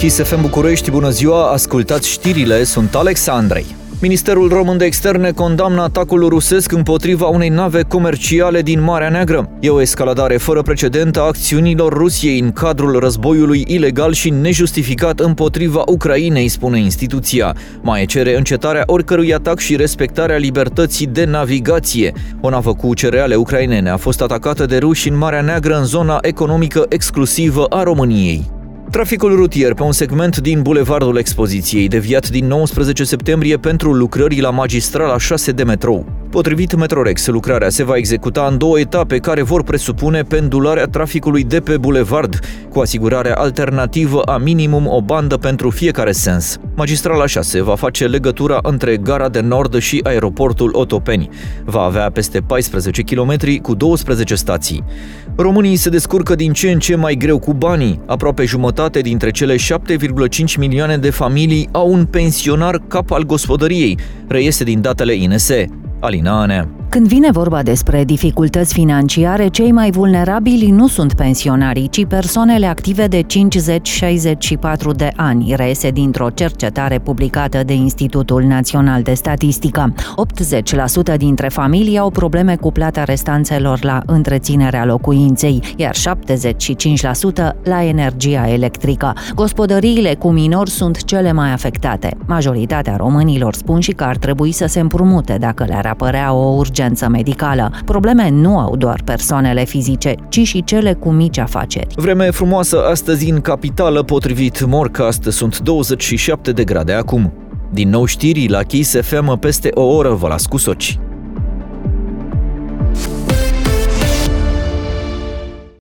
Kiss FM București, bună ziua, ascultați știrile, sunt Alex Andrei. Ministerul Român de Externe condamnă atacul rusesc împotriva unei nave comerciale din Marea Neagră. E o escaladare fără precedent a acțiunilor Rusiei în cadrul războiului ilegal și nejustificat împotriva Ucrainei, spune instituția. Mai cere încetarea oricărui atac și respectarea libertății de navigație. O navă cu cereale ucrainene a fost atacată de ruși în Marea Neagră, în zona economică exclusivă a României. Traficul rutier pe un segment din Bulevardul Expoziției, deviat din 19 septembrie pentru lucrări la magistrala 6 de metrou. Potrivit Metrorex, lucrarea se va executa în 2 etape care vor presupune pendularea traficului de pe bulevard, cu asigurarea alternativă a minimum o bandă pentru fiecare sens. Magistrala 6 va face legătura între Gara de Nord și aeroportul Otopeni. Va avea peste 14 km cu 12 stații. Românii se descurcă din ce în ce mai greu cu banii. Aproape jumătate dintre cele 7,5 milioane de familii au un pensionar cap al gospodăriei, reiese din datele INS. Alina Anea. Când vine vorba despre dificultăți financiare, cei mai vulnerabili nu sunt pensionarii, ci persoanele active de 50-64 de ani, reiese dintr-o cercetare publicată de Institutul Național de Statistică. 80% dintre familii au probleme cu plata restanțelor la întreținerea locuinței, iar 75% la energia electrică. Gospodăriile cu minori sunt cele mai afectate. Majoritatea românilor spun și că ar trebui să se împrumute dacă le-ar apărea o urgență medicală. Probleme nu au doar persoanele fizice, ci și cele cu mici afaceri. Vreme frumoasă astăzi în capitală, potrivit Morcast, sunt 27 de grade acum. Din nou știri la Kiss FM peste o oră, vă las cu Soci.